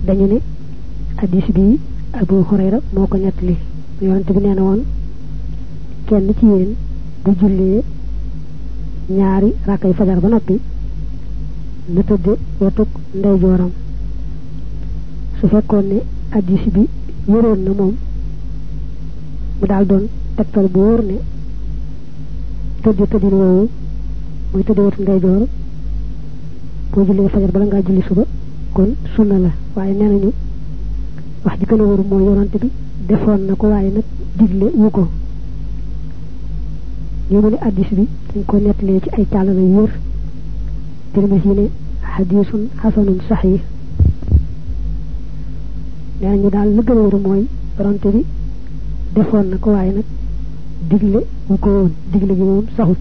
dañu ne hadis bi Abu Hurayra moko nettali yonent bi neena won kenn ci yeen bu jullee ñaari rakay fajar ba noppi na tëdde wetuk ndeyjooram su fekkoon ne hadis bi wéroon na moom mu daal doon tegtal bu wóor ne tëddin woowu muy tëdde wetu ndeyjoor boo jullee fajar bala ngaa julli suba kon sunna la waaye nee nañu wax ji gën a wóor mooy yonante bi defoon na ko waaye nag digle wu ko ñu mu ne hadis bi dañ ko nettalee ci ay càllala yu wér Tirmisi ne hadisun hasanun sahih nee nañu daal lu gën a wóor mooy yonante bi defoon na ko waaye nag digle wu ko woon digle gi moom saxut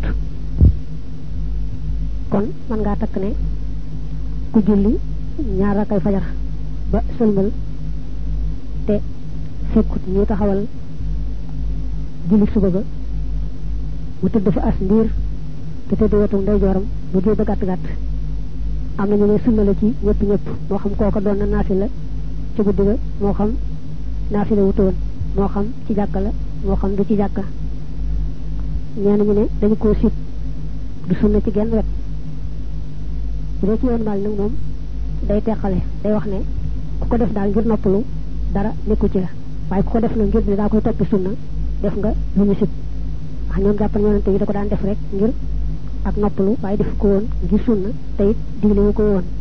kon man ngaa takk ne ku julli ñaar rakay fajar ba sëlmal te fekkut ñu taxawal julli suba ga mu tëdd fa as ndiir te tëdd wetu ndeyjooram bu dee ba gàtt gàtt am nañu ne sunna la ci ñëpp moo xam kooka doon na naafila ci guddi ga moo xam naafila wutoon moo xam ci jàkka la moo xam du ci jàkka ñeen ñu ne dañu koo sib du sunna ci genn wet bu dee ci yoon maal nag moom day teqale day wax ne ku ko def daal ngir noppalu dara nekku ci la waaye ku ko def na ngir ne daa koy toppi sunna def nga lu ñu sib wax ñoom jàppal yonante yi da ko daan def rek ngir ak noppalu waaye def ko woon ngir sunna te it digle wu ko woon